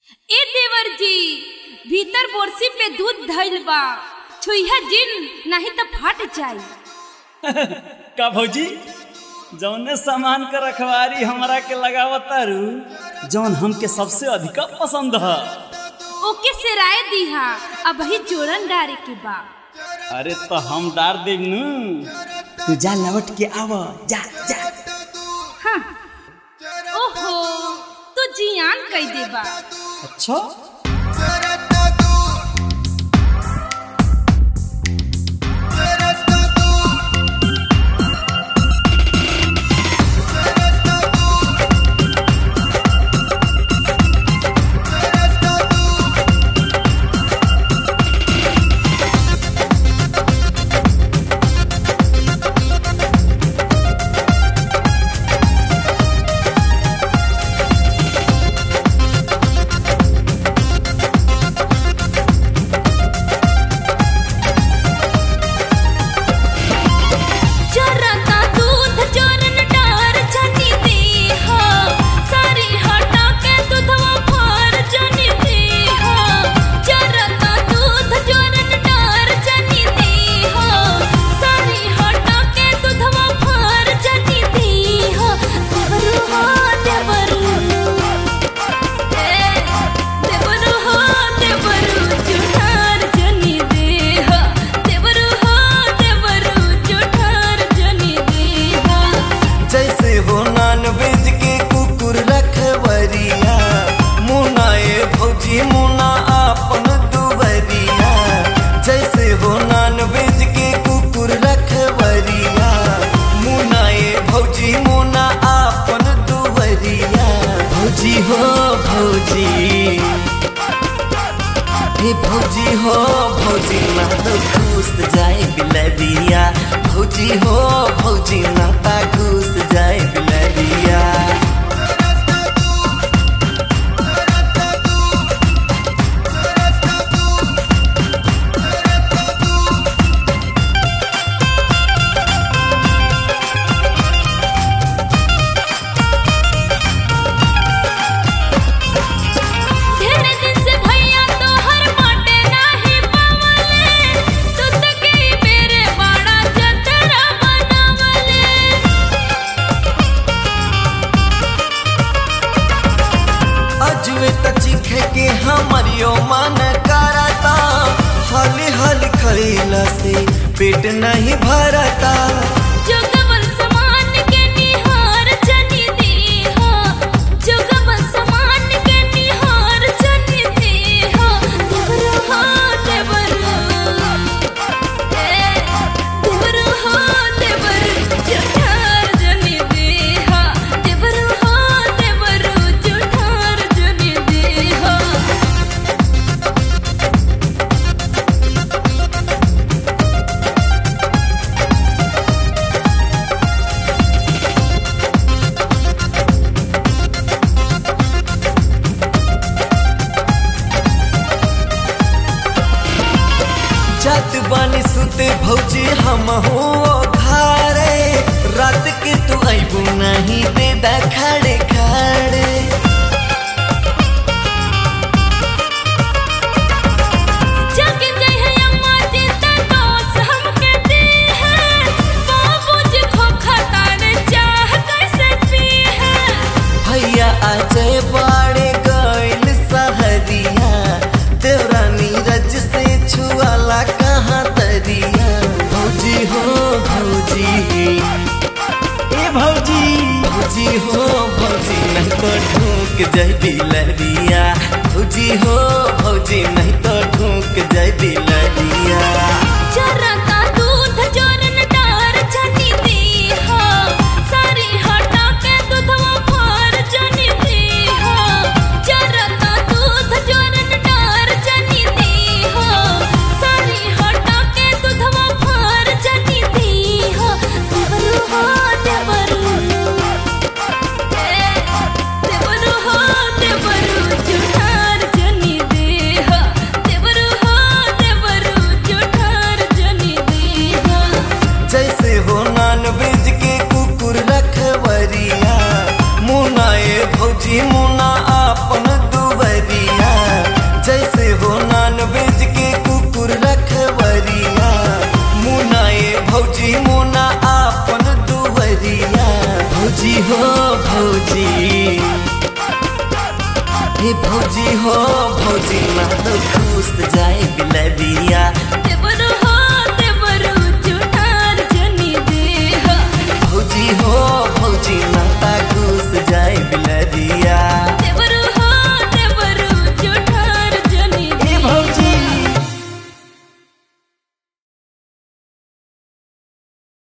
ए देवर जी भीतर बोरसी पे दूध धइल बा, छुइहा जिन नहीं तो फट जाई। का भौजी जौने सामान का रखवारी हमरा के लगावतारू जौन हमके सबसे अधिक पसंद है ओके से राय दीहा, अब ही जोरन डारे के बा। अरे तो हम डार देब न, तू जा लौट के आव, जा जा। हाँ। ओहो तू जियान कई देबा। अच्छा भौजी हो भौजी ना तो घुस जाए बिलरिया, भौजी हो भौजी ना तो घुस जाए बिलरिया। हमारियो मन करता हली हली खैला से पेट नहीं भरता। जोगवन समान के निहार जनी देहा, जोगवन समान के निहार जनी देहा। देवरो हो देवरो, देवरो हो देवरो जुठार जनी देहा, देवरो हो देवरो जुठार जनी देहा। जात बानी सुते भौजी हम हो घरे, रात के तू आईबू नहीं दे दा खड़े खड़े। जाके जहे अम्मा जी ते दोस्त हमके दी है, बाबूजी खोखा तारे चाह कैसे पी है। भैया अजय बाड़े गइल सहरिया, तेरा नीरज से छुआला कहाँ तरिया। भौजी हो भौजी, ए भौजी भौजी हो भौजी नहीं तो ढूंक जाए बिलरिया, भौजी हो भौजी नहीं तो ढूंक जाए बिलरिया। हो भौजी, हे भौजी हो भौजी, ना तो घुस जाए बिलरिया।